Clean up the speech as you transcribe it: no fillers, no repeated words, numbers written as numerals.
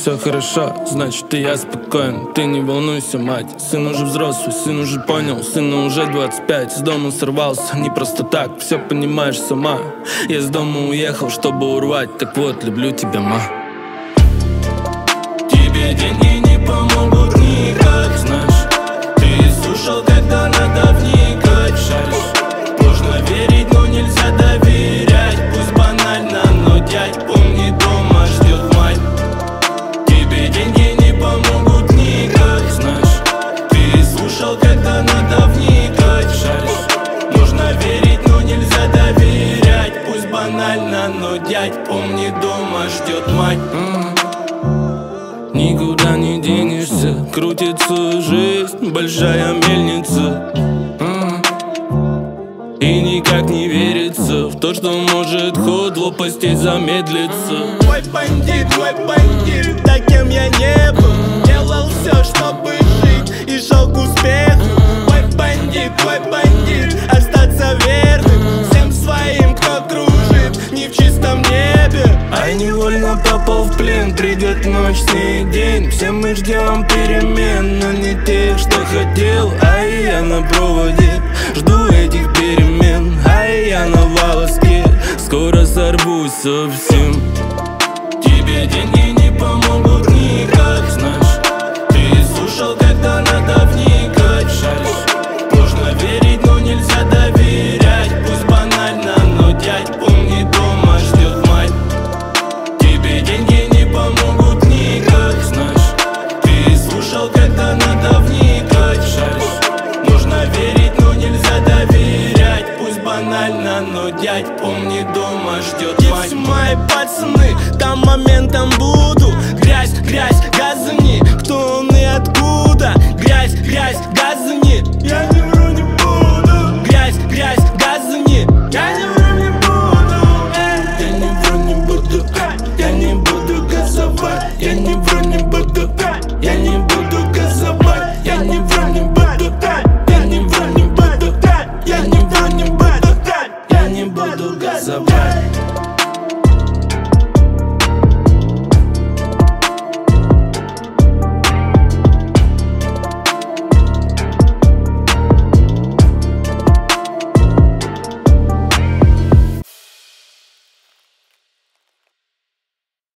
все хорошо, значит и я спокоен. Ты не волнуйся, мать, сын уже взрослый, сын уже понял, сыну уже 25. С дома сорвался, не просто так, все понимаешь сама. Я с дома уехал, чтобы урвать, так вот, люблю тебя, ма. Тебе деньги не помогут никак, знаешь. Ты слушал, когда надо вникать, шаришь. Можно верить, но нельзя доверять. Пусть банально, но дядь, помни, дома ждет мать. Тебе деньги не помогут никак, знаешь. Ты слушал, когда надо вникать, шаришь. Можно верить, но нельзя доверять. Пусть банально, но дядь, помни, дома ждет мать. Никуда не денешься, крутится жизнь, большая мельница. И никак не верится в то, что может ход лопастей замедлиться. Мой бандит, да кем я не был. Делал все, чтобы жить и шел к успеху. Мой бандит, остаться верным всем своим, кто кружит не в чистом небе. Ай, невольно попал в плен, придет ночь, снег день. Все мы ждем перемен, но не тех, что хотел. Ай, я на проводе, жду этих перемен. Ай, я на волоске, скоро сорвусь совсем. Тебе деньги не помогут никак, знаешь. Ты слушал, когда надо вникать, шаришь. Можно верить, но нельзя доверять. Пусть банально, но дядь, помни, дома ждет мать. Тебе деньги не помогут никак, знаешь. Ты слушал, когда надо вникать, шаришь. Можно верить, но нельзя доверять. Пусть банально, но дядь, помни, дома ждет мать. Все мои пацаны, там моментом буду. Грязь, газани, кто он и откуда? Грязь, газани, я не вру, не буду. Грязь, газани, я не вру, не буду. Я не вру, не буду, я не буду газовать. Я не